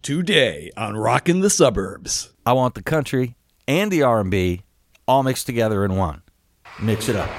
Today on Rockin' the Suburbs. I want the country and the R&B all mixed together in one. Mix it up.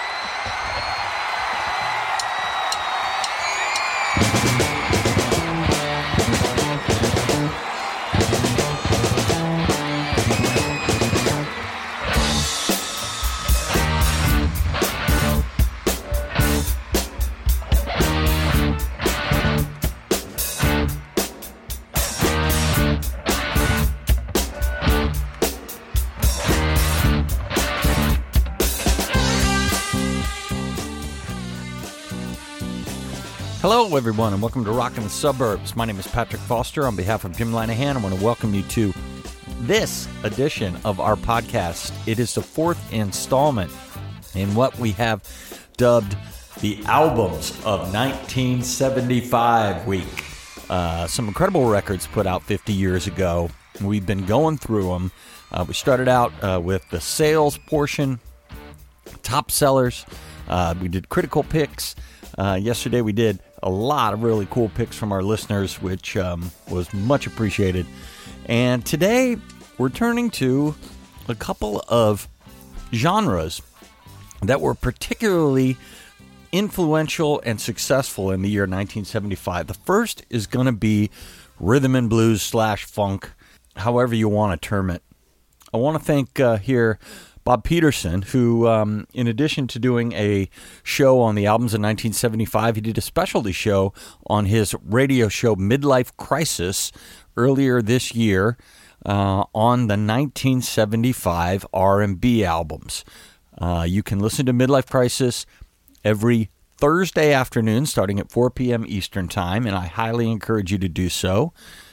Hello, everyone, and welcome to Rockin' the Suburbs. My name is Patrick Foster. On behalf of Jim Linehan, I want to welcome you to this edition of our podcast. It is the fourth installment in what we have dubbed the Albums of 1975 week. Some incredible records put out 50 years ago. We've been going through them. We started out with the sales portion, top sellers. We did critical picks. Yesterday we did a lot of really cool picks from our listeners, which was much appreciated. And today we're turning to a couple of genres that were particularly influential and successful in the year 1975. The first is going to be rhythm and blues / funk, however you want to term it. I want to thank here Bob Peterson, who, in addition to doing a show on the albums of 1975, he did a specialty show on his radio show Midlife Crisis earlier this year on the 1975 R&B albums. You can listen to Midlife Crisis every Thursday afternoon starting at 4 p.m. Eastern Time, and I highly encourage you to do so.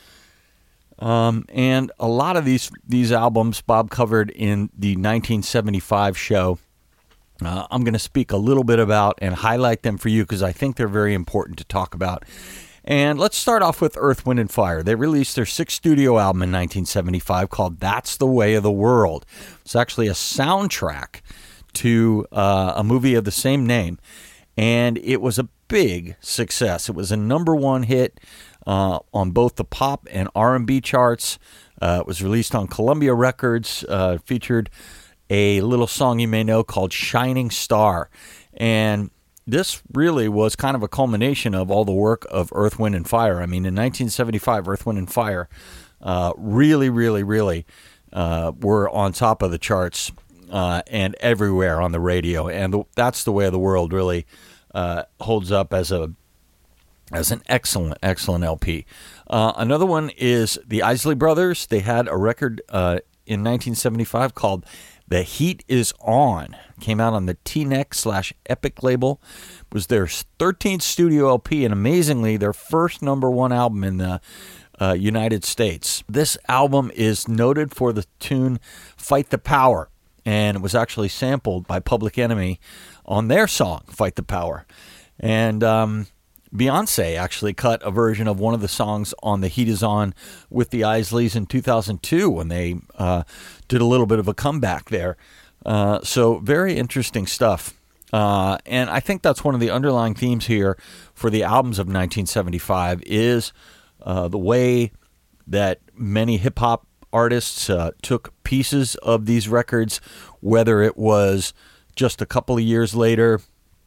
And a lot of these albums Bob covered in the 1975 show. I'm going to speak a little bit about and highlight them for you because I think they're very important to talk about. And let's start off with Earth, Wind & Fire. They released their sixth studio album in 1975 called That's the Way of the World. It's actually a soundtrack to a movie of the same name, and it was a big success. It was a number one hit on both the pop and R&B charts. It was released on Columbia Records, featured a little song you may know called Shining Star. And this really was kind of a culmination of all the work of Earth, Wind & Fire. I mean, in 1975, Earth, Wind & Fire really were on top of the charts and everywhere on the radio. And That's the Way of the World really holds up as an excellent LP. Another one is the Isley Brothers. They had a record in 1975 called The Heat Is On. Came out on the T-Neck / Epic label. It was their 13th studio LP, and amazingly, their first number one album in the United States. This album is noted for the tune Fight the Power, and it was actually sampled by Public Enemy on their song Fight the Power. And Beyonce actually cut a version of one of the songs on The Heat Is On with the Isleys in 2002 when they did a little bit of a comeback there. So very interesting stuff. And I think that's one of the underlying themes here for the albums of 1975 is the way that many hip-hop artists took pieces of these records, whether it was just a couple of years later,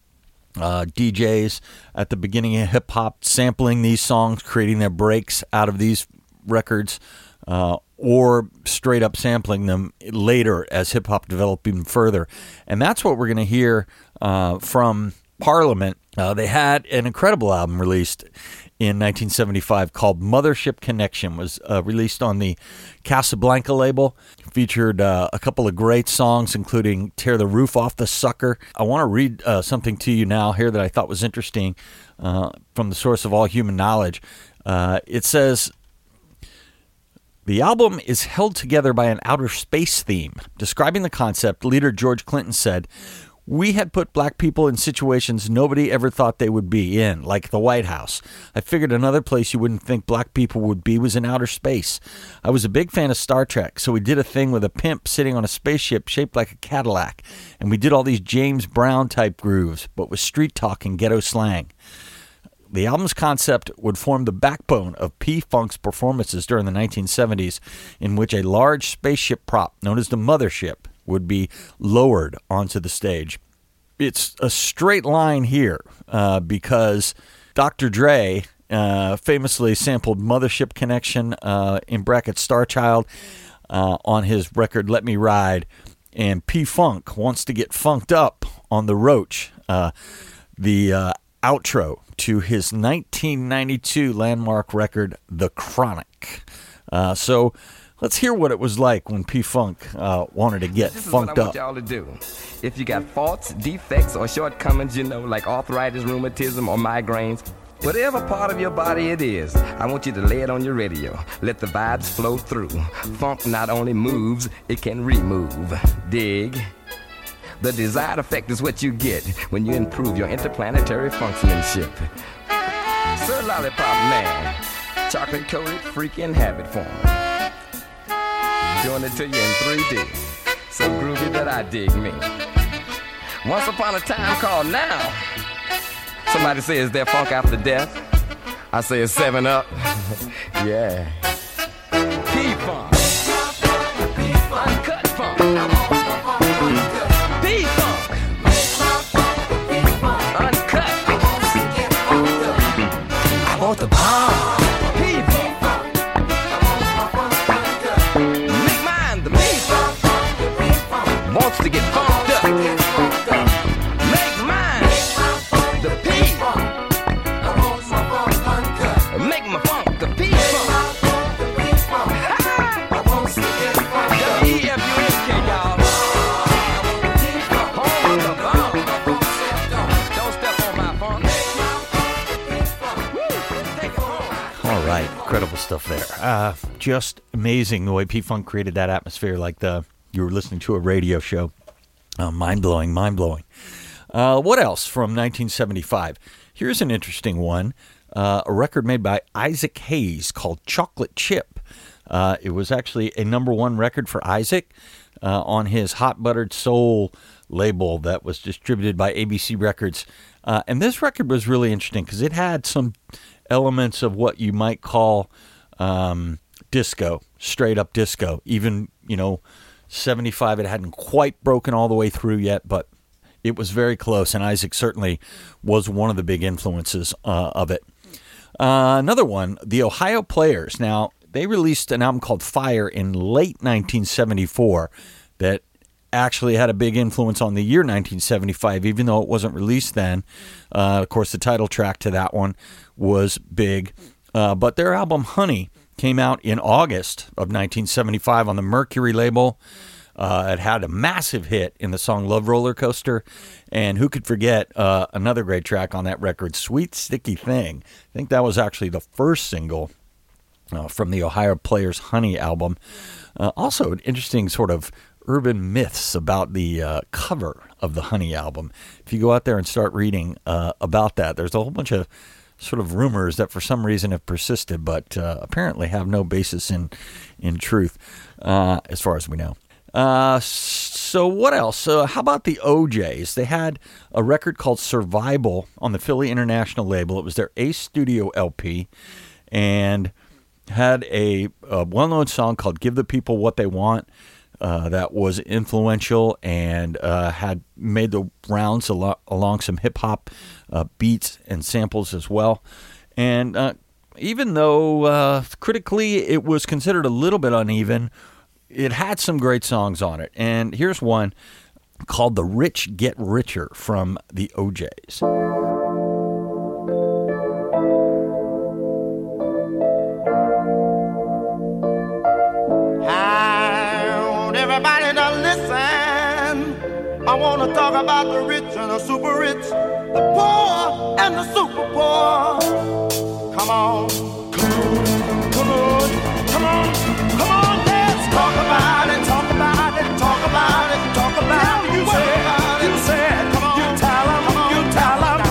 DJs at the beginning of hip-hop sampling these songs, creating their breaks out of these records, or straight up sampling them later as hip-hop developed even further. And that's what we're going to hear from Parliament. They had an incredible album released in 1975 called Mothership Connection. Was released on the Casablanca label. Featured a couple of great songs, including Tear the Roof Off the Sucker. I want to read something to you now here that I thought was interesting from the source of all human knowledge. It says, the album is held together by an outer space theme. Describing the concept, leader George Clinton said, "We had put black people in situations nobody ever thought they would be in, like the White House. I figured another place you wouldn't think black people would be was in outer space. I was a big fan of Star Trek, so we did a thing with a pimp sitting on a spaceship shaped like a Cadillac, and we did all these James Brown type grooves, but with street talk and ghetto slang. The album's concept would form the backbone of P-Funk's performances during the 1970s, in which a large spaceship prop known as the Mothership would be lowered onto the stage. It's a straight line here because Dr. Dre famously sampled Mothership Connection in brackets Star Child on his record Let Me Ride, and P-Funk wants to get funked up on the Roach, the outro to his 1992 landmark record, The Chronic. So let's hear what it was like when P-Funk wanted to get funked up. This is what I want y'all to do. If you got faults, defects, or shortcomings, like arthritis, rheumatism, or migraines, whatever part of your body it is, I want you to lay it on your radio. Let the vibes flow through. Funk not only moves, it can remove. Dig? The desired effect is what you get when you improve your interplanetary functionship. Sir Lollipop Man, chocolate-coated freaking habit form. Doing it to you in 3D. So groovy that I dig me. Once upon a time called now. Somebody says, is there funk after death? I say it's 7-Up. Yeah. P-Funk. Uncut funk. P-Funk. Uncut. I want the bomb. P-Funk. Make mine the P-Funk. Wants to get funked up. Make mine the P-Funk. Make my funk the P-Funk. W-E-F-U-N-K, y'all. Home of the bomb. Don't step on my funk. Woo, take it home. All right, incredible stuff there. Just amazing the way P-Funk created that atmosphere, like you were listening to a radio show. Mind-blowing, mind-blowing. What else from 1975? Here's an interesting one. A record made by Isaac Hayes called Chocolate Chip. It was actually a #1 record for Isaac on his Hot Buttered Soul label that was distributed by ABC Records. And this record was really interesting because it had some elements of what you might call disco, straight up disco. Even, 75, it hadn't quite broken all the way through yet, but it was very close, and Isaac certainly was one of the big influences of it. Another one, the Ohio Players. Now, they released an album called Fire in late 1974 that actually had a big influence on the year 1975, even though it wasn't released then. Of course, the title track to that one was big. But their album Honey came out in August of 1975 on the Mercury label. It had a massive hit in the song Love Roller Coaster. And who could forget another great track on that record, Sweet Sticky Thing. I think that was actually the first single from the Ohio Players' Honey album. Also, an interesting sort of urban myths about the cover of the Honey album. If you go out there and start reading about that, there's a whole bunch of sort of rumors that for some reason have persisted, but apparently have no basis in truth, as far as we know. So what else? How about the OJs? They had a record called Survival on the Philly International label. It was their Ace Studio LP, and had a well-known song called Give the People What They Want that was influential and had made the rounds along some hip-hop beats and samples as well. And even though critically it was considered a little bit uneven, it had some great songs on it. And here's one called The Rich Get Richer from the OJs. Everybody to listen. I want to talk about the rich and the super rich, the poor and the super poor. Come on, come on, come on, come on, come on, let's talk about it, talk about it, talk about it, talk about it. You said, come on, you tell them, come on, you tell them.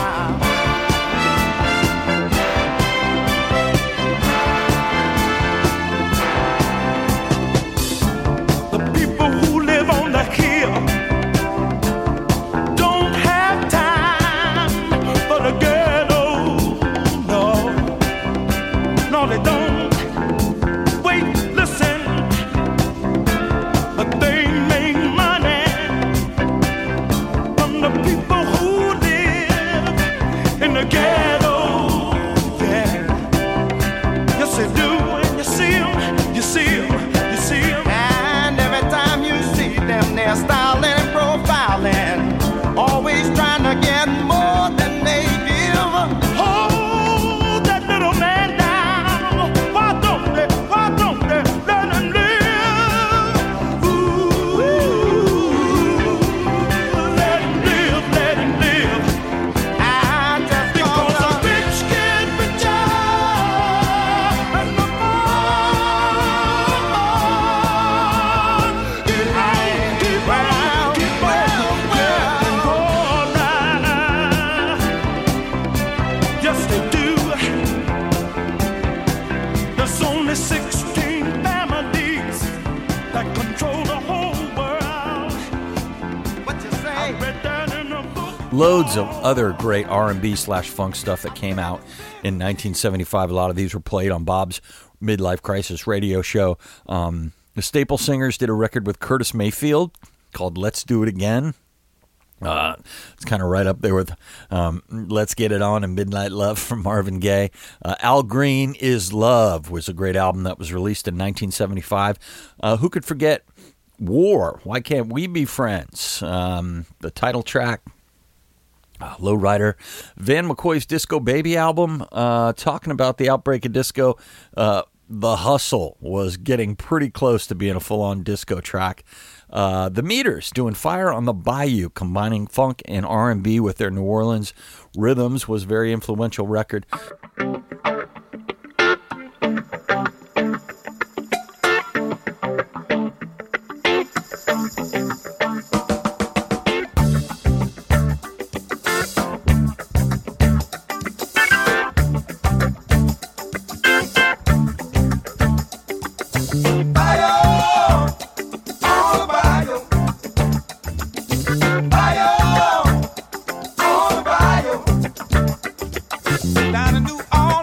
loads of other great R&B/funk stuff that came out in 1975. A lot of these were played on Bob's Midlife Crisis radio show. The Staple Singers did a record with Curtis Mayfield called Let's Do It Again. It's kind of right up there with Let's Get It On and Midnight Love from Marvin Gaye. Al Green Is Love was a great album that was released in 1975. Who could forget War? Why Can't We Be Friends? The title track. Lowrider. Van McCoy's Disco Baby album, talking about the outbreak of disco. The Hustle was getting pretty close to being a full-on disco track. The Meters doing Fire on the Bayou, combining funk and R&B with their New Orleans rhythms, was a very influential record. Down in New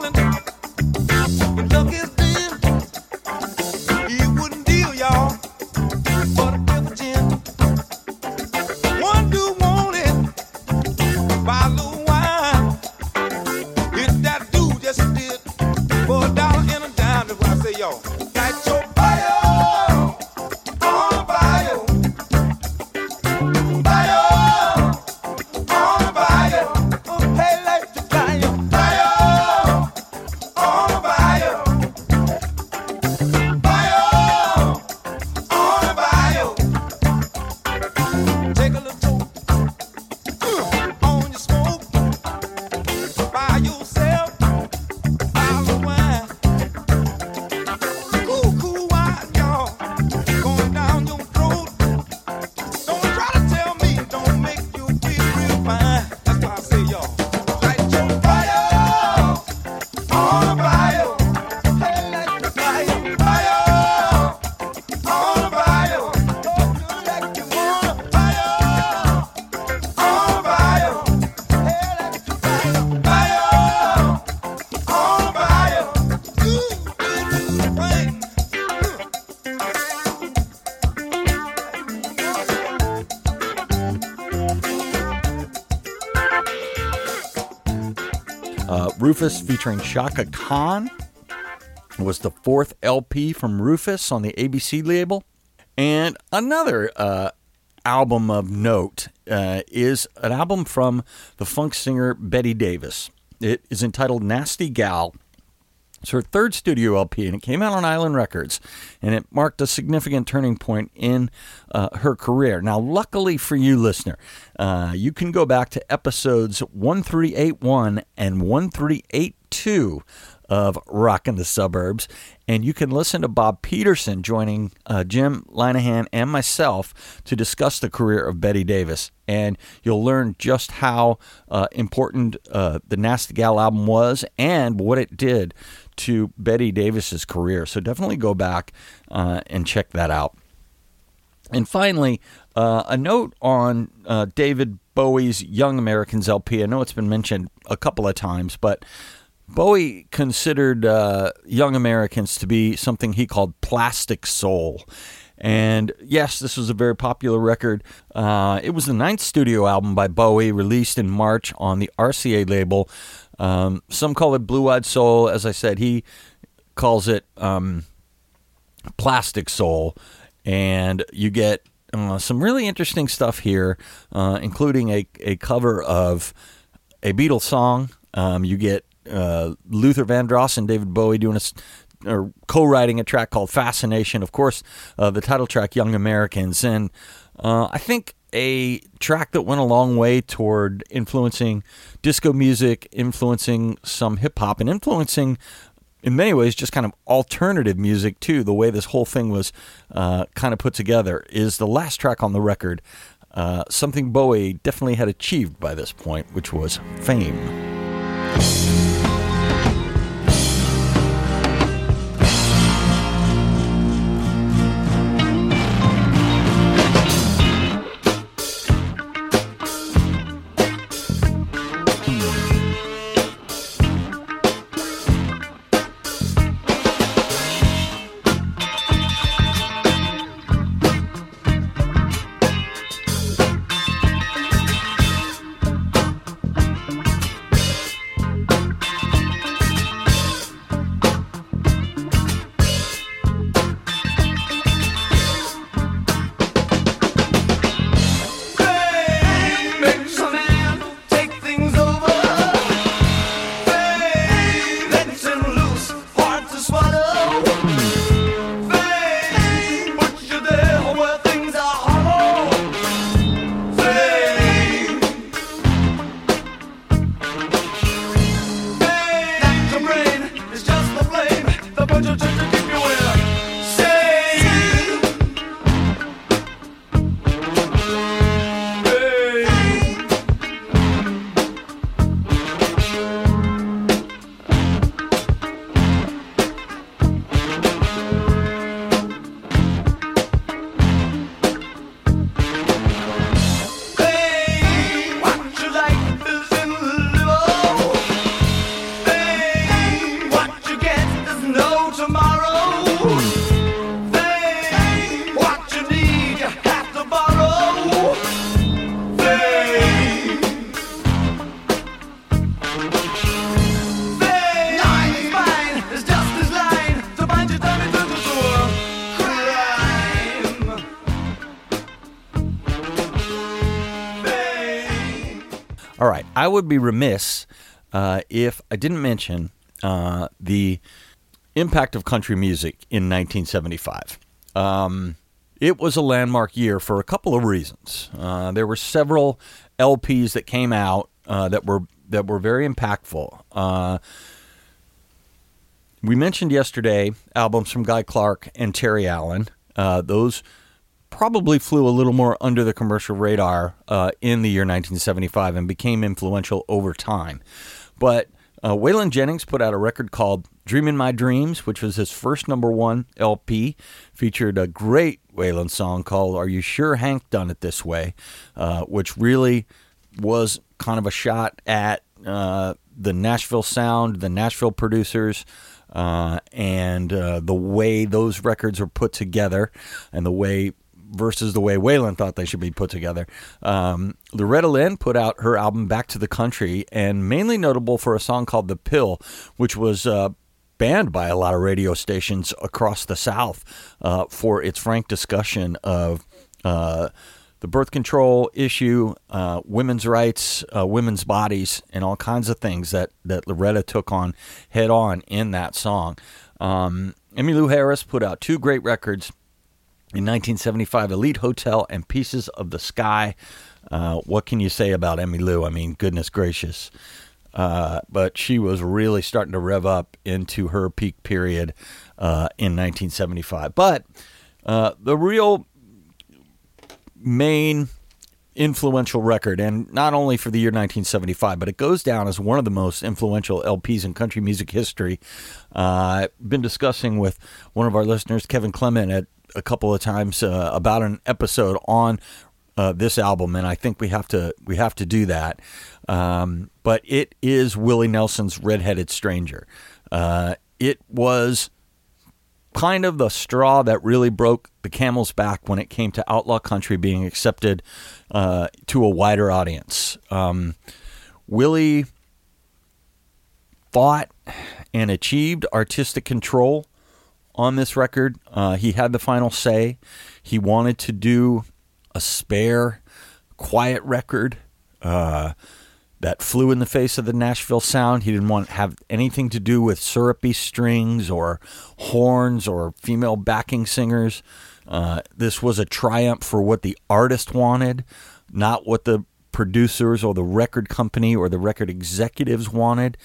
Rufus featuring Chaka Khan was the fourth LP from Rufus on the ABC label. And another album of note is an album from the funk singer Betty Davis. It is entitled Nasty Gal. It's her third studio LP, and it came out on Island Records, and it marked a significant turning point in her career. Now, luckily for you, listener, you can go back to episodes 1381 and 1382 of Rockin' the Suburbs, and you can listen to Bob Peterson joining Jim Linehan and myself to discuss the career of Betty Davis. And you'll learn just how important the Nasty Gal album was and what it did to Betty Davis's career. So definitely go back and check that out. And finally, a note on David Bowie's Young Americans LP. I know it's been mentioned a couple of times, but Bowie considered Young Americans to be something he called plastic soul. And yes, this was a very popular record. It was the 9th studio album by Bowie, released in March on the RCA label. Some call it Blue-Eyed Soul. As I said, he calls it plastic soul. And you get some really interesting stuff here, including a cover of a Beatles song. You get Luther Vandross and David Bowie doing or co-writing a track called Fascination. Of course, the title track, Young Americans. And I think a track that went a long way toward influencing disco music, influencing some hip-hop, and influencing, in many ways, just kind of alternative music, too. The way this whole thing was kind of put together is the last track on the record. Something Bowie definitely had achieved by this point, which was fame. I would be remiss if I didn't mention the impact of country music in 1975. It was a landmark year for a couple of reasons. There were several LPs that came out that were very impactful. We mentioned yesterday albums from Guy Clark and Terry Allen. Those probably flew a little more under the commercial radar in the year 1975 and became influential over time. But Waylon Jennings put out a record called Dreamin' My Dreams, which was his first #1 LP, featured a great Waylon song called Are You Sure Hank Done It This Way, which really was kind of a shot at the Nashville sound, the Nashville producers, and the way those records were put together, and the way versus the way Waylon thought they should be put together. Loretta Lynn put out her album Back to the Country, and mainly notable for a song called The Pill, which was banned by a lot of radio stations across the South for its frank discussion of the birth control issue, women's rights, women's bodies, and all kinds of things that Loretta took on head on in that song. Emmylou Harris put out 2 great records in 1975, Elite Hotel and Pieces of the Sky. What can you say about Emmylou? I mean, goodness gracious. But she was really starting to rev up into her peak period in 1975. But the real main influential record, and not only for the year 1975, but it goes down as one of the most influential LPs in country music history. I've been discussing with one of our listeners, Kevin Clement, at a couple of times about an episode on this album, and I think we have to do that. But it is Willie Nelson's Red-Headed Stranger. It was kind of the straw that really broke the camel's back when it came to outlaw country being accepted to a wider audience. Willie fought and achieved artistic control on this record. He had the final say. He wanted to do a spare, quiet record that flew in the face of the Nashville sound. He didn't want to have anything to do with syrupy strings or horns or female backing singers. This was a triumph for what the artist wanted, not what the producers or the record company or the record executives wanted.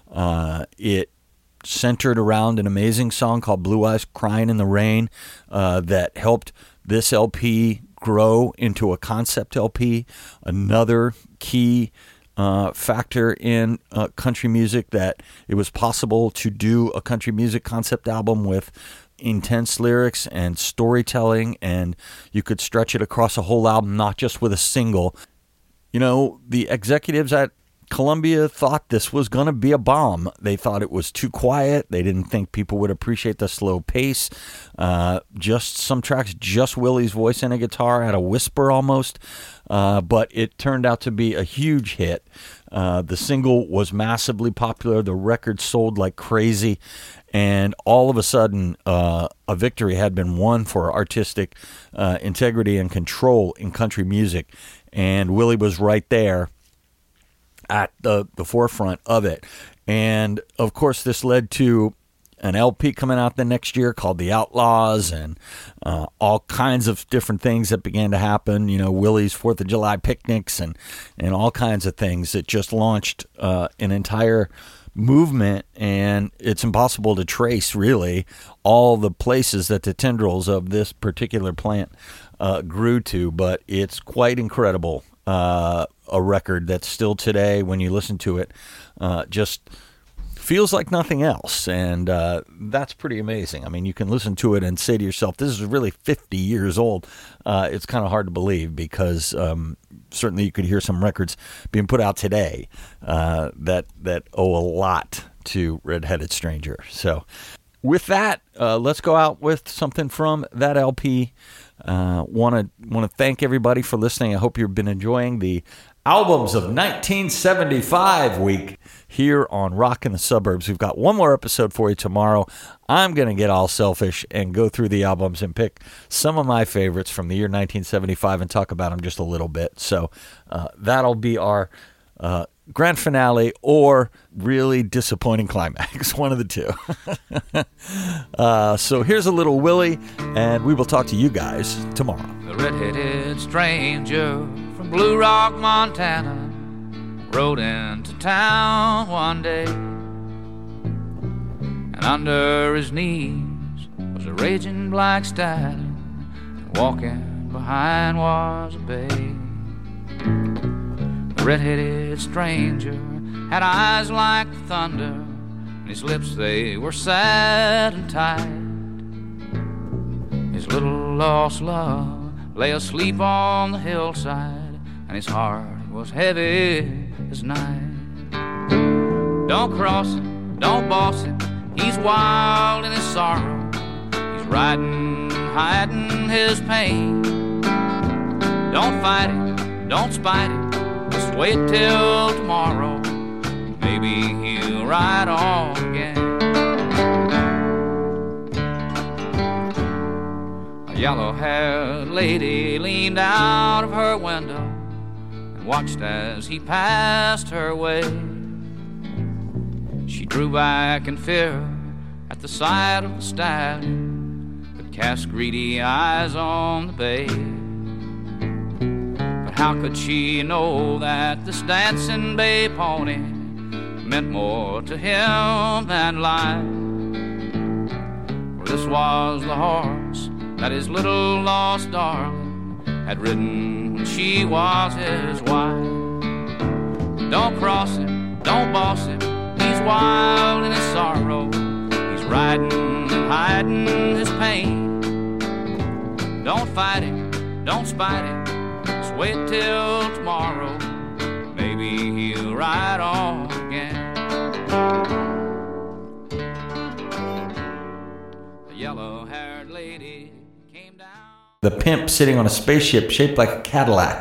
It centered around an amazing song called Blue Eyes Crying in the Rain that helped this LP grow into a concept LP. Another key factor in country music, that it was possible to do a country music concept album with intense lyrics and storytelling, and you could stretch it across a whole album, not just with a single. You know, the executives at Columbia thought this was going to be a bomb. They thought it was too quiet. They didn't think people would appreciate the slow pace. Just some tracks, just Willie's voice and a guitar, had a whisper almost. But it turned out to be a huge hit. The single was massively popular. The record sold like crazy. And all of a sudden, a victory had been won for artistic integrity and control in country music. And Willie was right there at the forefront of it. And of course this led to an LP coming out the next year called The Outlaws, and all kinds of different things that began to happen. You know, Willie's 4th of July picnics and all kinds of things that just launched an entire movement. And it's impossible to trace really all the places that the tendrils of this particular plant grew to, but it's quite incredible. A record that still today, when you listen to it, just feels like nothing else. And that's pretty amazing. I mean, you can listen to it and say to yourself, this is really 50 years old. It's kind of hard to believe, because certainly you could hear some records being put out today that owe a lot to Red-Headed Stranger. So with that, let's go out with something from that LP. Want to thank everybody for listening. I hope you've been enjoying the Albums of 1975 week here on Rock in the Suburbs. We've got one more episode for you tomorrow. I'm going to get all selfish and go through the albums and pick some of my favorites from the year 1975 and talk about them just a little bit. So that'll be our grand finale or really disappointing climax, one of the two. So here's a little Willie, and we will talk to you guys tomorrow. The red-headed stranger from Blue Rock, Montana, rode into town one day, and under his knees was a raging black stallion, and walking behind was a bay. The red-headed stranger had eyes like thunder, and his lips, they were sad and tight. His little lost love lay asleep on the hillside, and his heart was heavy as night. Don't cross him, don't boss him, he's wild in his sorrow. He's riding, hiding his pain. Don't fight it, don't spite it, just wait till tomorrow. Maybe he'll ride on again. A yellow-haired lady leaned out of her window and watched as he passed her way. She drew back in fear at the sight of the stallion, but cast greedy eyes on the bay. But how could she know that this dancing bay pony meant more to him than life? For this was the horse that his little lost darling had ridden when she was his wife. Don't cross him, don't boss him, he's wild in his sorrow. He's riding and hiding his pain. Don't fight it, don't spite it, just wait till tomorrow. Maybe he'll ride on again. The yellow-haired lady came down. The pimp sitting on a spaceship shaped like a Cadillac